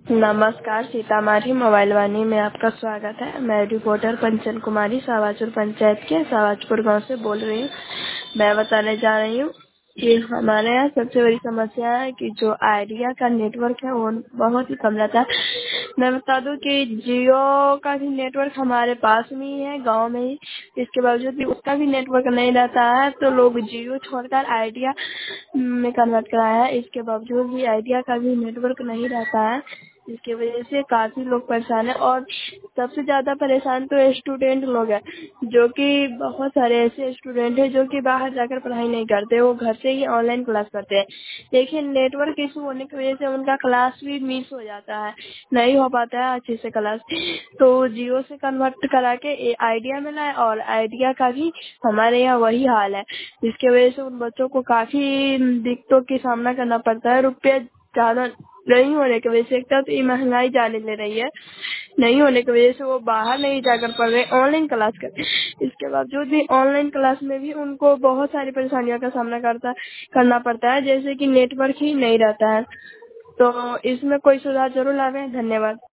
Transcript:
नमस्कार, सीतामढ़ी मोबाइल वाणी में आपका स्वागत है। मैं रिपोर्टर पंचन कुमारी सावाचुर पंचायत के सावाजपुर गांव से बोल रही हूँ। मैं बताने जा रही हूँ कि हमारे यहाँ सबसे बड़ी समस्या है कि जो आइडिया का नेटवर्क है वो बहुत ही कम रहता है। मैं बता दूं कि जियो का भी नेटवर्क हमारे पास में ही है, गांव में ही। इसके बावजूद भी उसका भी नेटवर्क नहीं रहता है, तो लोग जियो छोड़कर आइडिया में कन्वर्ट कराया है। इसके बावजूद भी आइडिया का भी नेटवर्क नहीं रहता है, जिसकी वजह से काफी लोग परेशान है। और सबसे ज्यादा परेशान तो स्टूडेंट लोग हैं, जो कि बहुत सारे ऐसे स्टूडेंट हैं जो कि बाहर जाकर पढ़ाई नहीं करते, वो घर से ही ऑनलाइन क्लास करते हैं। लेकिन नेटवर्क इशू होने की वजह से उनका क्लास भी मिस हो जाता है, नहीं हो पाता है अच्छे से क्लास। तो जियो से कन्वर्ट करा के आइडिया में लाए, और आइडिया का भी हमारे यहाँ वही हाल है, जिसकी वजह से उन बच्चों को काफी दिक्कतों की सामना करना पड़ता है। रुपया ज्यादा नहीं होने की वजह से, एक तो ये महंगाई जाने ले रही है, नहीं होने की वजह से वो बाहर नहीं जाकर पढ़ रहे, ऑनलाइन क्लास कर। इसके बावजूद भी ऑनलाइन क्लास में भी उनको बहुत सारी परेशानियों का सामना करना पड़ता है, जैसे कि नेटवर्क ही नहीं रहता है। तो इसमें कोई सुधार जरूर लावे। धन्यवाद।